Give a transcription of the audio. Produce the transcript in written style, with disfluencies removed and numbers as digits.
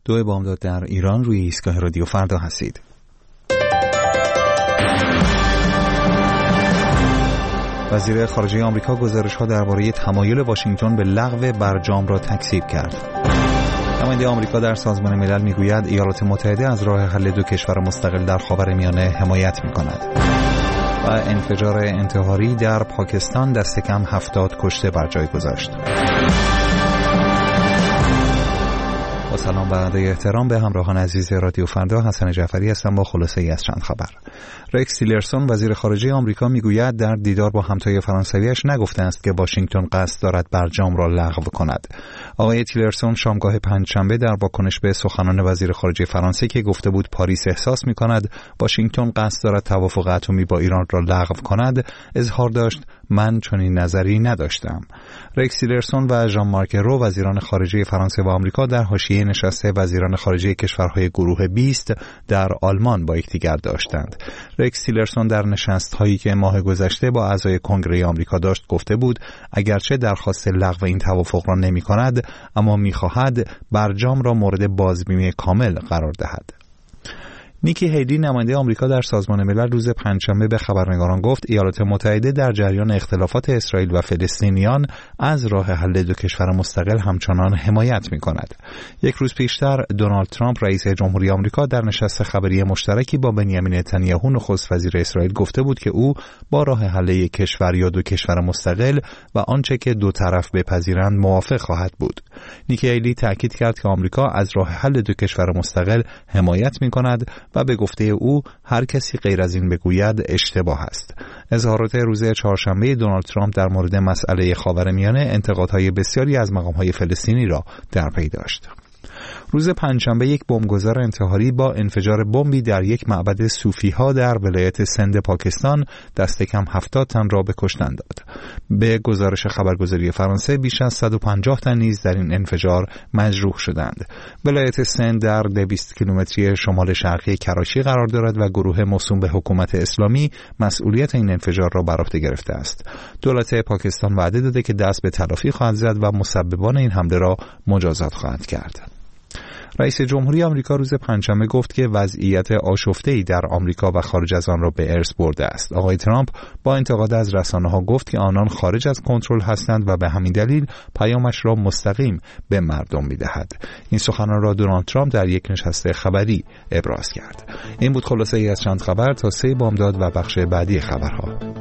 2 بامداد در ایران، روی ایستگاه رادیو فردا هستید. وزیر خارجه آمریکا گزارش‌ها درباره تمایل واشنگتن به لغو برجام را تکذیب کرد. نماینده آمریکا در سازمان ملل میگوید ایالات متحده از راه حل 2 کشور مستقل در خاورمیانه حمایت می‌کند. و انفجار انتحاری در پاکستان دست کم 70 کشته بر جای گذاشت. با سلام و ادای احترام به همراهان عزیز رادیو فردا، حسن جعفری هستم با خلاصه‌ای از چند خبر. رکس تیلرسون وزیر خارجه آمریکا میگوید در دیدار با همتای فرانسویش نگفته است که واشنگتن قصد دارد برجام را لغو کند. آقای تیلرسون شامگاه پنجشنبه در واکنش به سخنان وزیر خارجه فرانسه که گفته بود پاریس احساس می‌کند واشنگتن قصد دارد توافق اتمی با ایران را لغو کند، اظهار داشت من چنین نظری نداشتم. رکس تیلرسون و ژان مارک رو وزیران خارجه فرانسه و آمریکا در حاشیه نشست وزیران خارجه کشورهای گروه 20 در آلمان با یکدیگر داشتند. رکس تیلرسون در نشست‌هایی که ماه گذشته با اعضای کنگره آمریکا داشت گفته بود اگرچه درخواست لغو این توافق را نمی‌کند اما می‌خواهد برجام را مورد بازبینی کامل قرار دهد. نیکی هیلی نماینده آمریکا در سازمان ملل روز پنجشنبه به خبرنگاران گفت ایالات متحده در جریان اختلافات اسرائیل و فلسطینیان از راه حل 2 کشور مستقل همچنان حمایت می‌کند. یک روز پیشتر دونالد ترامپ رئیس جمهوری آمریکا در نشست خبری مشترکی با بنیامین نتانیاهو نخست وزیر اسرائیل گفته بود که او با راه حل 1 کشور یا 2 کشور مستقل و آنچه که دو طرف بپذیرند موافق خواهد بود. نیکی هیلی تاکید کرد که آمریکا از راه حل 2 کشور مستقل حمایت می‌کند و به گفته او هر کسی غیر از این بگوید اشتباه است. اظهارات روز چهارشنبه دونالد ترامپ در مورد مسئله خاورمیانه انتقادهای بسیاری از مقام‌های فلسطینی را در پی داشت. روز پنجشنبه یک بمبگذار انتحاری با انفجار بمبی در یک معبد صوفی‌ها در ولایت سند پاکستان دست کم 70 تن را به کشتن داد. به گزارش خبرگزاری فرانسه بیش از 150 تن نیز در این انفجار مجروح شدند. ولایت سند در 200 کیلومتری شمال شرقی کراچی قرار دارد و گروه موسوم به حکومت اسلامی مسئولیت این انفجار را بر عهده گرفته است. دولت پاکستان وعده داده که دست به تلافی خواهد زد و مسببان این حمله را مجازات خواهد کرد. رئیس جمهوری آمریکا روز پنجشنبه گفت که وضعیت آشفته‌ای در آمریکا و خارج از آن را به ارث برده است. آقای ترامپ با انتقاد از رسانه‌ها گفت که آنان خارج از کنترل هستند و به همین دلیل پیامش را مستقیم به مردم می‌دهد. این سخنان را دونالد ترامپ در یک نشست خبری ابراز کرد. این بود خلاصه‌ای از چند خبر تا 3 بامداد و بخش بعدی خبرها.